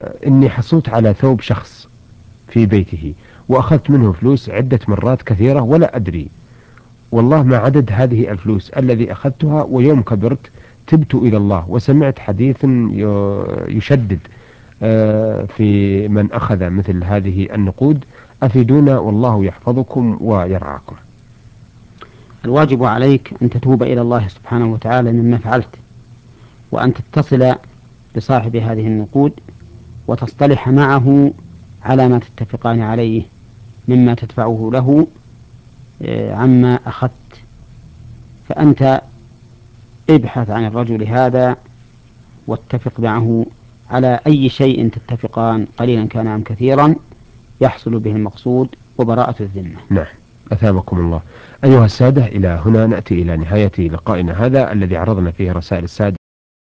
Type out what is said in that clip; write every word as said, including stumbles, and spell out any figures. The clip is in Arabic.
إني حصلت على ثوب شخص في بيته وأخذت منه فلوس عدة مرات كثيرة ولا أدري والله ما عدد هذه الفلوس الذي أخذتها، ويوم كبرت تبت إلى الله وسمعت حديث يشدد في من أخذ مثل هذه النقود. أفيدونا والله يحفظكم ويرعاكم. الواجب عليك أن تتوب إلى الله سبحانه وتعالى مما فعلت، وأن تتصل بصاحب هذه النقود وتصطلح معه على ما تتفقان عليه مما تدفعه له عما أخذت. فأنت ابحث عن الرجل هذا واتفق معه على أي شيء تتفقان قليلا كان أم كثيرا يحصل به المقصود وبراءة الذمة. نعم، أثابكم الله. أيها السادة، إلى هنا نأتي إلى نهاية لقائنا هذا الذي عرضنا فيه رسائل السادة